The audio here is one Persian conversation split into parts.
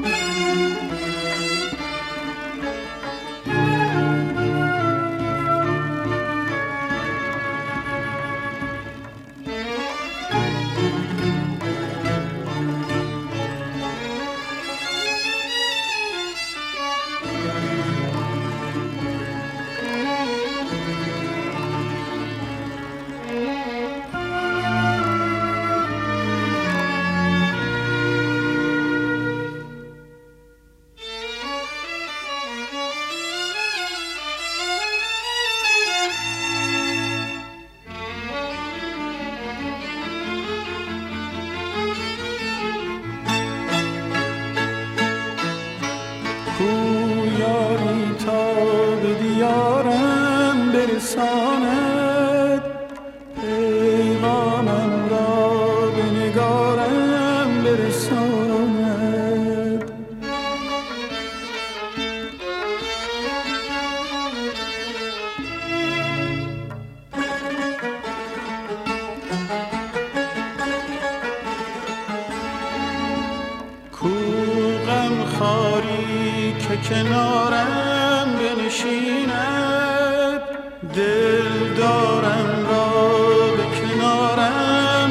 کنارم بنشیند، دل دارم را به کنارم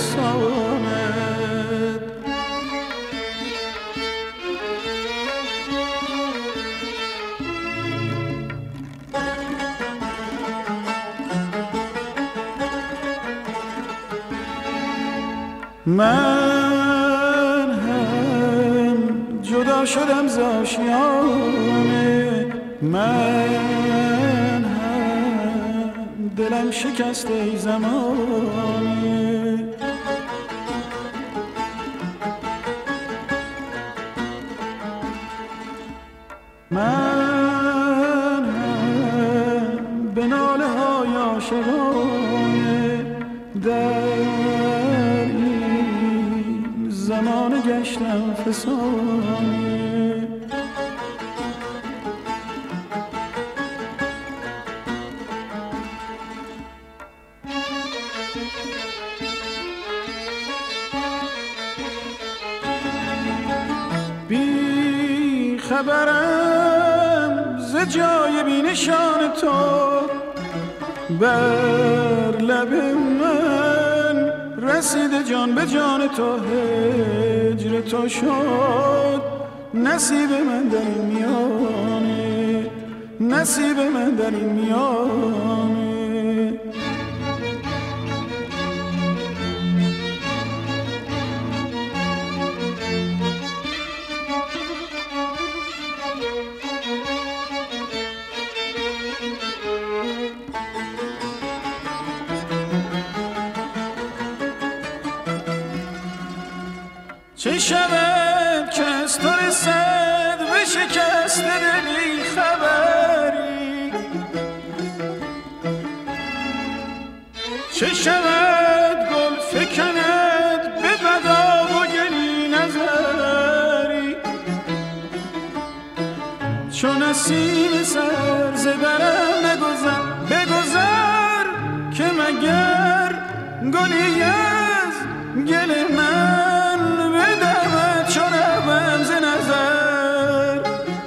برساند. من هم جدا شدم ز آشیانه، من هم دلم شکسته ای زمانه. من هم به ناله های عاشقانه در این زمان گشتم فسانه. بی خبرم ز جای بی نشان تو، بر لب من رسید جان به جان تو. هجر تو شد نصیب من در این میانه، نصیب من در این میانه. چه شود که از تو رسد به شکست دلی خبری، چه شود گل فکند به بدا و گلی نظری. چون نسیم سر ز برم بگذر بگذر، که مگر گلی از گل من بدمد چو روم ز نظر.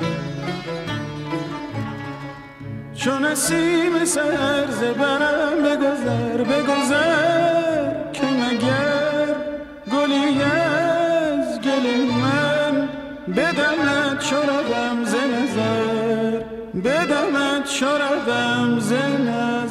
چون نسیم سر ز برم بگذر بگذر، که مگر گلی از گل من بدمد چو روم ز نظر، بدمد چو روم ز نظر.